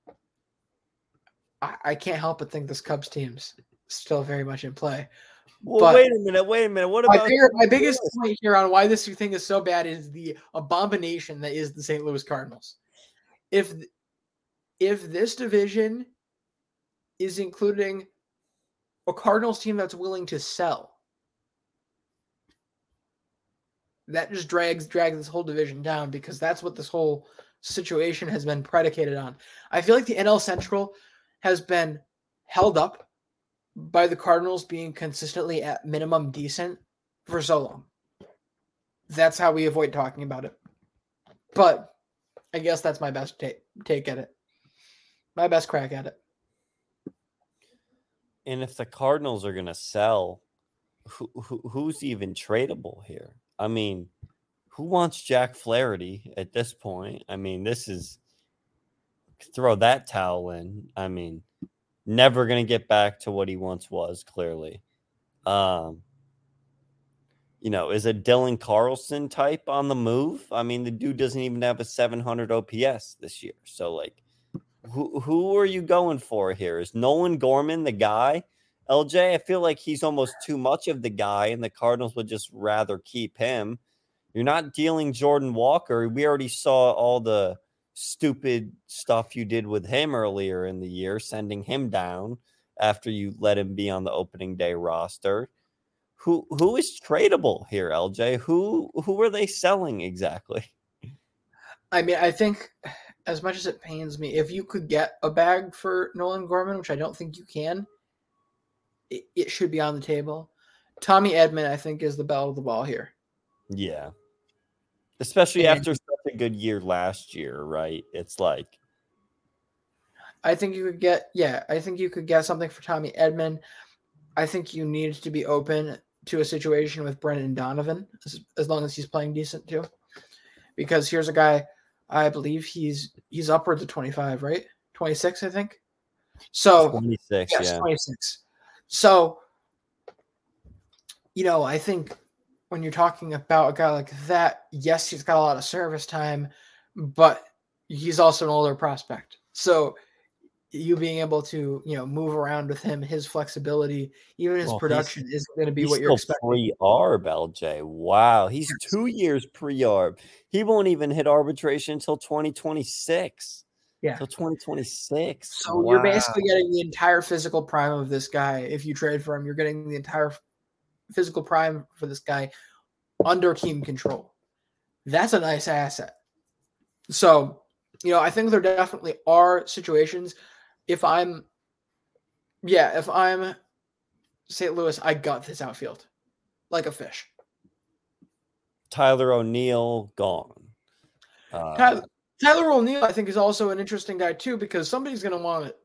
I, I can't help but think this Cubs team's still very much in play. Well, But- wait a minute. Wait a minute. What My, about bigger, my biggest point here on why this thing is so bad is the abomination that is the Saint Louis Cardinals. If if this division is including a Cardinals team that's willing to sell, that just drags drags this whole division down because that's what this whole situation has been predicated on. I feel like the N L Central has been held up by the Cardinals being consistently at minimum decent for so long. That's how we avoid talking about it. But I guess that's my best take, take at it. My best crack at it. And if the Cardinals are going to sell, who, who who's even tradable here? I mean, who wants Jack Flaherty at this point? I mean, this is throw that towel in. I mean, never going to get back to what he once was, clearly. Um, you know, is a Dylan Carlson type on the move? I mean, the dude doesn't even have a seven hundred O P S this year. So, like, who who are you going for here? Is Nolan Gorman the guy? L J, I feel like he's almost too much of the guy, and the Cardinals would just rather keep him. You're not dealing Jordan Walker. We already saw all the stupid stuff you did with him earlier in the year, sending him down after you let him be on the opening day roster. Who who is tradable here, L J? Who who are they selling exactly? I mean, I think as much as it pains me, if you could get a bag for Nolan Gorman, which I don't think you can, it, it should be on the table. Tommy Edman, I think, is the belle of the ball here. Yeah. Especially And- after such a good year last year, right? It's like I think you could get, yeah, I think you could get something for Tommy Edman. I think you need to be open to a situation with Brendan Donovan, as, as long as he's playing decent too. Because here's a guy, I believe he's he's upwards of twenty-five, right? twenty-six, I think. So twenty-six, yes, yeah. twenty-six. So, you know, I think when you're talking about a guy like that, yes, he's got a lot of service time, but he's also an older prospect. So you being able to, you know, move around with him, his flexibility, even his Well, production he's- isn't going to be He's what you're still expecting. pre-arb, L J. Wow, he's Yes. two years pre-arb. He won't even hit arbitration until twenty twenty-six. Yeah. Until twenty twenty-six. So Wow. you're basically getting the entire physical prime of this guy. If you trade for him, you're getting the entire physical prime for this guy under team control. That's a nice asset. So, you know, I think there definitely are situations. If I'm, yeah, if I'm Saint Louis, I gut this outfield like a fish. Tyler O'Neill gone. Uh, Tyler, Tyler O'Neill, I think, is also an interesting guy too, because somebody's going to want it.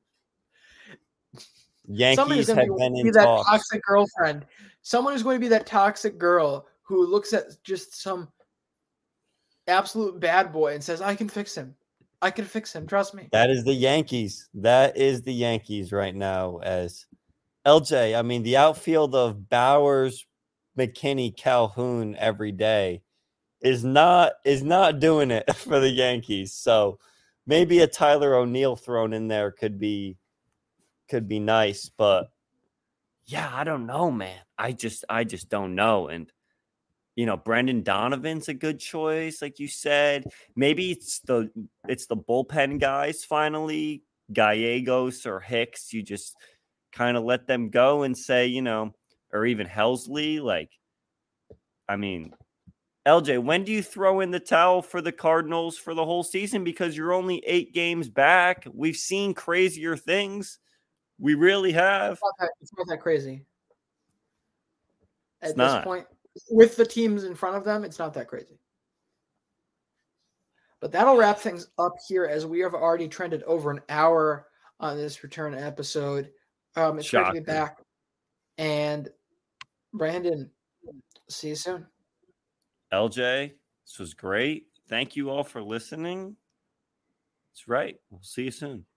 Somebody's Yankees going have to been be in that talks. toxic girlfriend. Someone who's going to be that toxic girl who looks at just some absolute bad boy and says, I can fix him. I can fix him. Trust me. That is the Yankees. That is the Yankees right now. As L J, I mean, the outfield of Bowers, McKinney, Calhoun every day is not is not doing it for the Yankees. So maybe a Tyler O'Neill thrown in there could be could be nice, but yeah, I don't know, man. I just I just don't know. And you know, Brendan Donovan's a good choice, like you said. Maybe it's the it's the bullpen guys finally, Gallegos or Hicks. You just kind of let them go and say, you know, or even Helsley. Like, I mean, L J, when do you throw in the towel for the Cardinals for the whole season? Because you're only eight games back. We've seen crazier things. We really have. It's not that, it's not that crazy. At It's this not. point, with the teams in front of them, it's not that crazy. But that'll wrap things up here, as we have already trended over an hour on this return episode. Um, it's great to be Shocker. back. And Brandon, see you soon. L J, this was great. Thank you all for listening. That's right. We'll see you soon.